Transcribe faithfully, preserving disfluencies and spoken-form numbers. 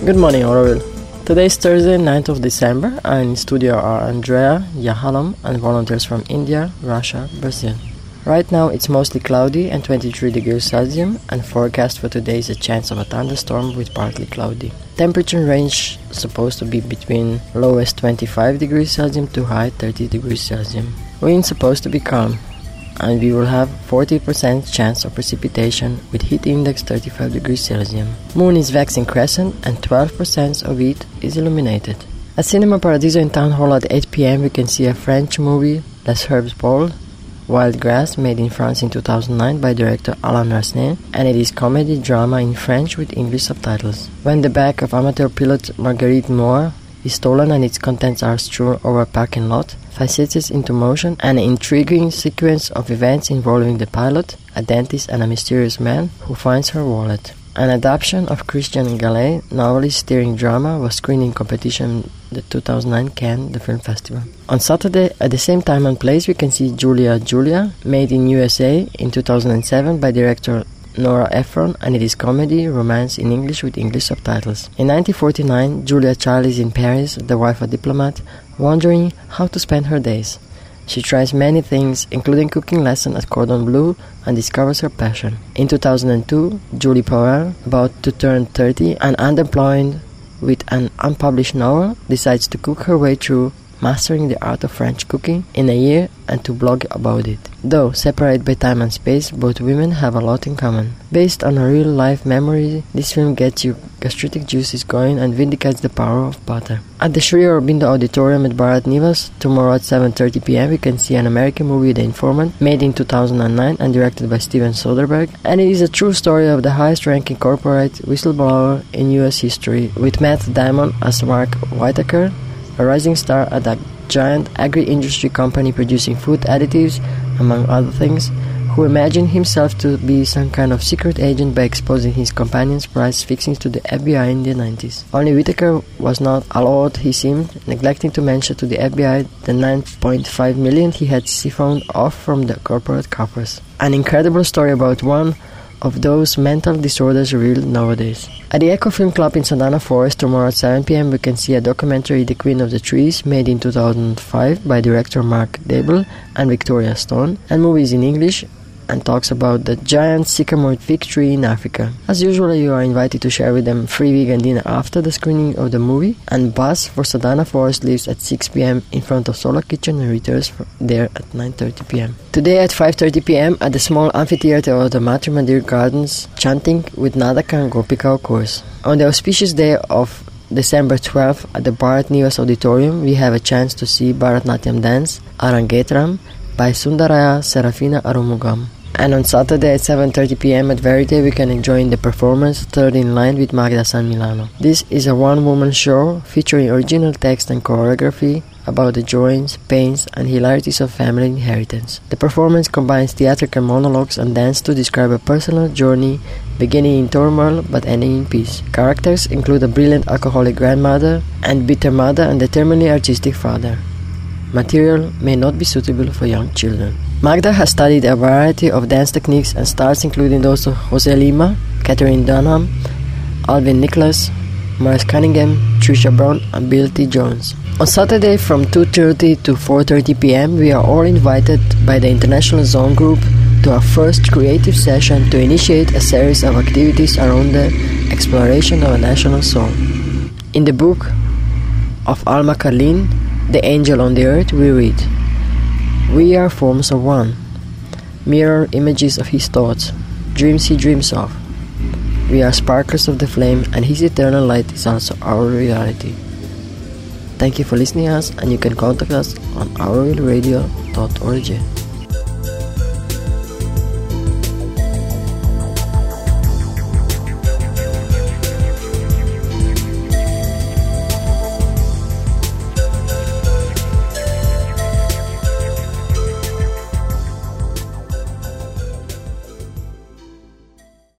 Good morning, Oroville. Today is Thursday, ninth of December, and in studio are Andrea, Yahalam, and volunteers from India, Russia, Brazil. Right now it's mostly cloudy and twenty-three degrees Celsius, and forecast for today is a chance of a thunderstorm with partly cloudy. Temperature range supposed to be between lowest twenty-five degrees Celsius to high thirty degrees Celsius. Wind supposed to be calm, and we will have forty percent chance of precipitation with heat index thirty-five degrees Celsius. Moon is waxing crescent and twelve percent of it is illuminated. At Cinema Paradiso in Town Hall at eight p.m. we can see a French movie, Les Herbes Bold, Wild Grass, made in France in two thousand nine by director Alain Resnais, and it is comedy drama in French with English subtitles. When the bag of amateur pilot Marguerite Moore is stolen and its contents are strewn over a parking lot, facets into motion an intriguing sequence of events involving the pilot, a dentist, and a mysterious man who finds her wallet. An adaptation of Christian Gallet novelist steering drama was screened in competition the two thousand nine Cannes the Film Festival. On Saturday, at the same time and place, we can see Julia Julia, made in U S A in two thousand seven by director Nora Ephron, and it is comedy, romance in English with English subtitles. In nineteen forty-nine, Julia Child is in Paris, the wife of a diplomat, wondering how to spend her days. She tries many things, including cooking lessons at Cordon Bleu, and discovers her passion. In two thousand two, Julie Powell, about to turn thirty and unemployed with an unpublished novel, decides to cook her way through mastering the art of French cooking in a year and to blog about it. Though separated by time and space, both women have a lot in common. Based on a real-life memory, this film gets your gastric juices going and vindicates the power of butter. At the Sri Aurobindo Auditorium at Bharat Nivas, tomorrow at seven thirty p.m. we can see an American movie, The Informant, made in two thousand nine and directed by Steven Soderbergh, and it is a true story of the highest-ranking corporate whistleblower in U S history, with Matt Damon as Mark Whitaker, a rising star at a giant agri-industry company producing food additives, among other things, who imagined himself to be some kind of secret agent by exposing his companion's price fixings to the F B I in the nineties. Only Whitaker was not all he seemed, neglecting to mention to the F B I the nine point five million he had siphoned off from the corporate coffers. An incredible story about one of those mental disorders revealed nowadays. At the Echo Film Club in Santana Forest tomorrow at seven p.m. we can see a documentary, The Queen of the Trees, made in two thousand five by director Mark Dable and Victoria Stone, and movies in English, and talks about the giant sycamore fig tree in Africa. As usual, you are invited to share with them free vegan dinner after the screening of the movie, and bus for Santana Forest leaves at six p.m. in front of Solar Kitchen and returns there at nine thirty p.m. Today at five thirty p.m. at the small amphitheater of the Matra Mandir Gardens, chanting with Nadaka and Gopika occurs. On the auspicious day of December twelfth at the Bharat Nivas Auditorium, we have a chance to see Bharatnatyam dance, Arangetram, by Sundaraya Serafina Arumugam. And on Saturday at seven thirty p.m. at Verite we can enjoy the performance Third in Line with Magda San Milano. This is a one-woman show featuring original text and choreography about the joys, pains, and hilarities of family inheritance. The performance combines theatrical monologues and dance to describe a personal journey beginning in turmoil but ending in peace. Characters include a brilliant alcoholic grandmother and bitter mother and determinedly artistic father. Material may not be suitable for young children. Magda has studied a variety of dance techniques and stars including those of Jose Lima, Catherine Dunham, Alvin Nicholas, Maurice Cunningham, Trisha Brown, and Bill T. Jones. On Saturday from two thirty to four thirty p.m. we are all invited by the International Zone Group to our first creative session to initiate a series of activities around the exploration of a national soul. In the book of Alma Carlin, The Angel on the Earth, we read, "We are forms of one, mirror images of his thoughts, dreams he dreams of. We are sparkles of the flame, and his eternal light is also our reality." Thank you for listening to us, and you can contact us on auroville radio dot org.